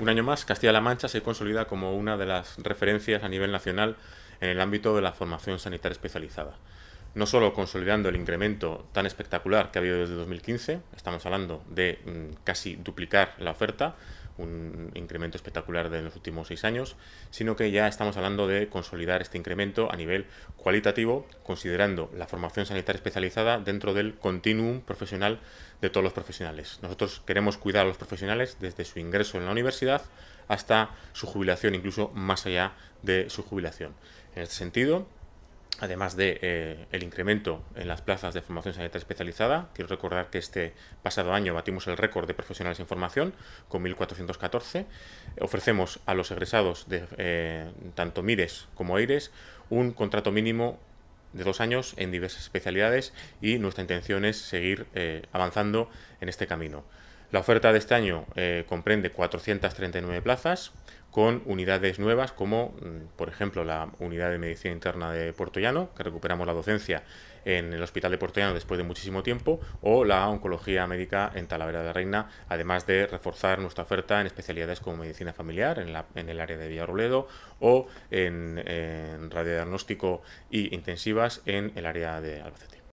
Un año más, Castilla-La Mancha se consolida como una de las referencias a nivel nacional en el ámbito de la formación sanitaria especializada. No solo consolidando el incremento tan espectacular que ha habido desde 2015, estamos hablando de casi duplicar la oferta, un incremento espectacular de los últimos 6 años, sino que ya estamos hablando de consolidar este incremento a nivel cualitativo, considerando la formación sanitaria especializada dentro del continuum profesional de todos los profesionales. Nosotros queremos cuidar a los profesionales desde su ingreso en la universidad hasta su jubilación, incluso más allá de su jubilación. En este sentido, además de el incremento en las plazas de formación sanitaria especializada, quiero recordar que este pasado año batimos el récord de profesionales en formación con 1.414. Ofrecemos a los egresados de tanto MIRES como EIRES un contrato mínimo de 2 años en diversas especialidades y nuestra intención es seguir avanzando en este camino. La oferta de este año comprende 439 plazas con unidades nuevas como, por ejemplo, la unidad de medicina interna de Puerto Llano, que recuperamos la docencia en el hospital de Puerto Llano después de muchísimo tiempo, o la oncología médica en Talavera de la Reina, además de reforzar nuestra oferta en especialidades como medicina familiar en el área de Villarroledo o en radiodiagnóstico y intensivas en el área de Albacete.